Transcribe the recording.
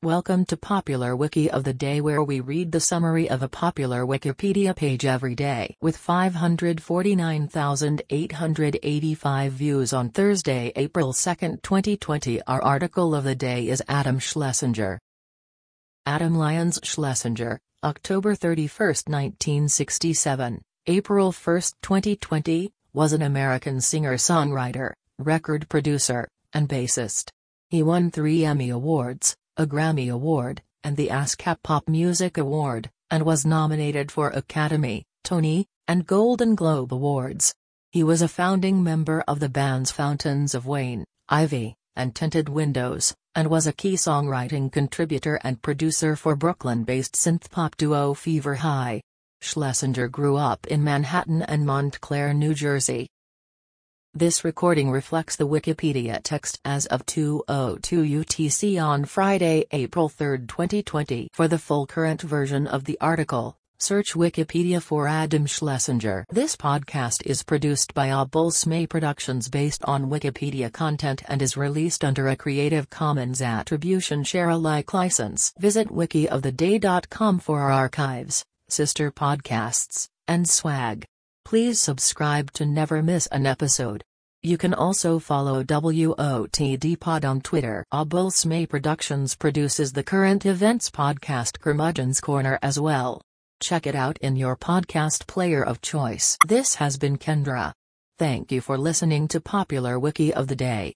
Welcome to Popular Wiki of the Day, where we read the summary of a popular Wikipedia page every day. With 549,885 views on Thursday, April 2, 2020, our article of the day is Adam Schlesinger. Adam Lyons Schlesinger, October 31, 1967, April 1, 2020, was an American singer-songwriter, record producer, and bassist. He won 3 Emmy Awards, a Grammy Award, and the ASCAP Pop Music Award, and was nominated for Academy, Tony, and Golden Globe Awards. He was a founding member of the bands Fountains of Wayne, Ivy, and Tinted Windows, and was a key songwriting contributor and producer for Brooklyn-based synth-pop duo Fever High. Schlesinger grew up in Manhattan and Montclair, New Jersey. This recording reflects the Wikipedia text as of 2:02 UTC on Friday, April 3, 2020. For the full current version of the article, search Wikipedia for Adam Schlesinger. This podcast is produced by Abulsmay Productions based on Wikipedia content and is released under a Creative Commons Attribution Share Alike license. Visit wikioftheday.com for our archives, sister podcasts, and swag. Please subscribe to never miss an episode. You can also follow WOTD Pod on Twitter. Abulsmay Productions produces the current events podcast Curmudgeon's Corner as well. Check it out in your podcast player of choice. This has been Kendra. Thank you for listening to Popular Wiki of the Day.